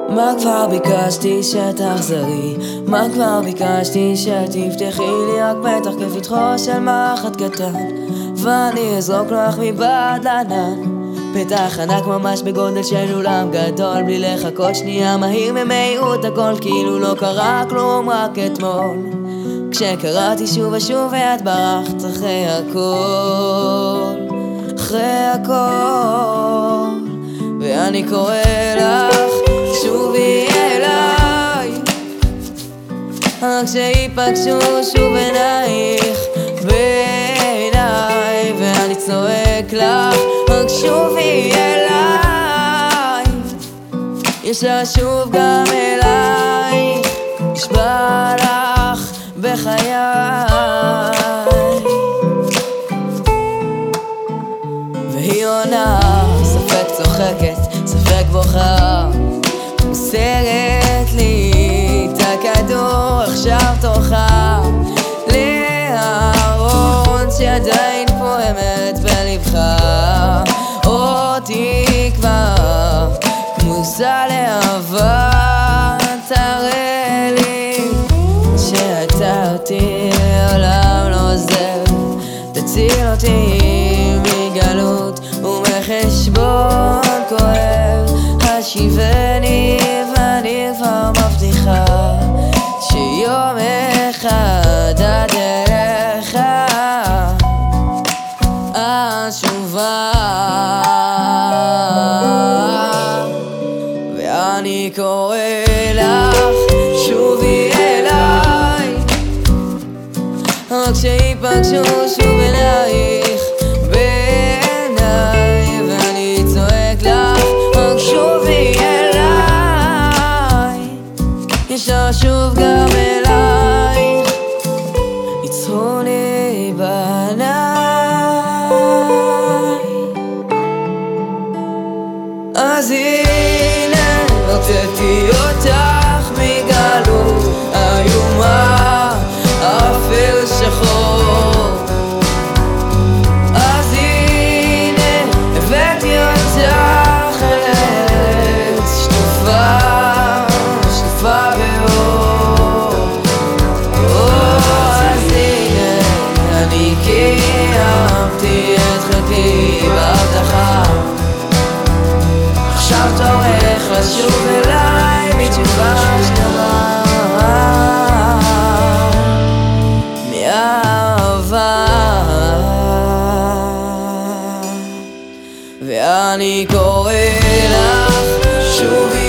מה כבר ביקשתי שתחזרי? מה כבר ביקשתי שתפתחי לי רק פתח כפתחו של מחט קטן, ואני אזרוק לך מבעד לענן פתח ענק ממש בגודל של אולם גדול, בלי לחכות שנייה, מהיר ממהירות הכל, כאילו לא קרה כלום רק אתמול. כשקראתי שוב ושוב ואת ברחת אחרי הכל, אחרי הכל, ואני קורא לך שובי אליי, רק שיפגשו שוב עינייך בעיניי, ואני צועק לך רק שובי אליי, יש לשוב גם אליי, נשבע לך בחיי. והיא עונה, ספק צוחקת, ספק בוכה, מוסרת לי את הכדור, עכשיו תורך לארון שעדיין פועמת בלבך, אותי כבר כמוסה לאהבה, תראה לי שאתה אותי לעולם לא עוזב, תציל אותי מגלות ומחשבון כואב, השיבני ואני כבר מבטיחה שיום אחד הדרך אשובה, ואני קורא לך שובי אליי, רק שיפגשו שוב אלייך בעיניי, ואני צועק לך רק שובי אליי, יש לשוב גם אלייך, יצחו לי בעיניי. אז הנה הוצאתי אותך מגלות איומה, אפל שחור, אז הנה הבאתי אותך ארץ שטופה, שטופה באור, אז הנה אני קיימתי את חלקי בהבטחה, עכשיו תורך לשוב אליי בתשובה שלמה מאהבה, ואני קורא לך שובי